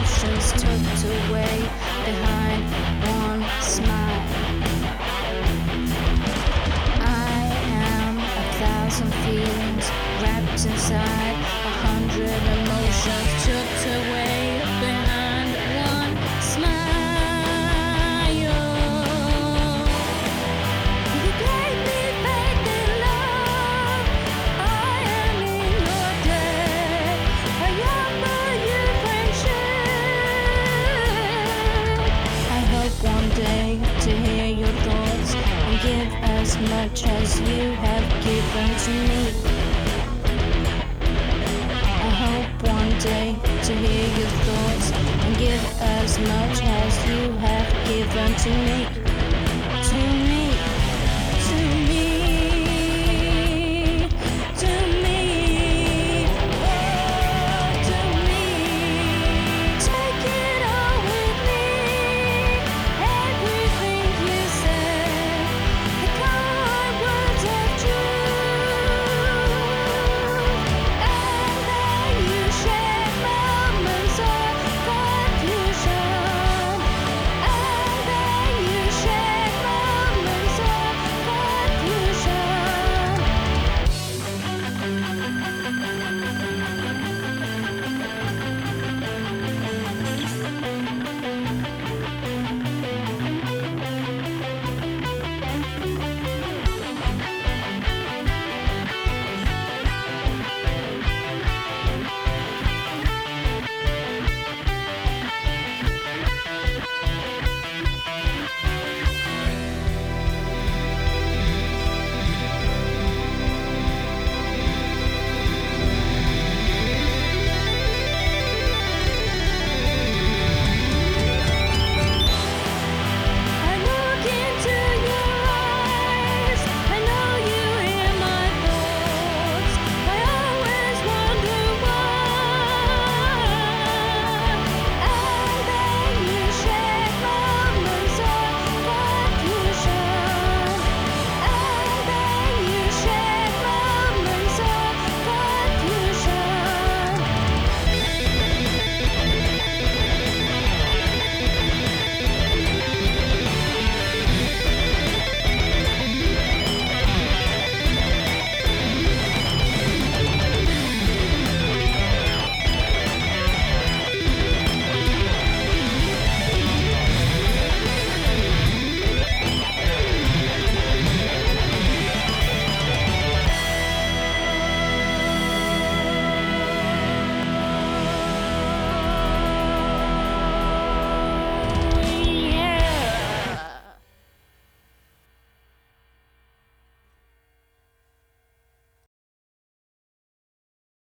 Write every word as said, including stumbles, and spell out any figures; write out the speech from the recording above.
emotions tucked away behind one smile. I am a thousand feelings wrapped inside a hundred emotions tucked away behind one smile. You gave me faith in love. I am in your debt. I offer you friendship. I hope one day to hear your thoughts and give as much as you have given to me. I hope one day to hear your thoughts and give as much as you have given to me, to me.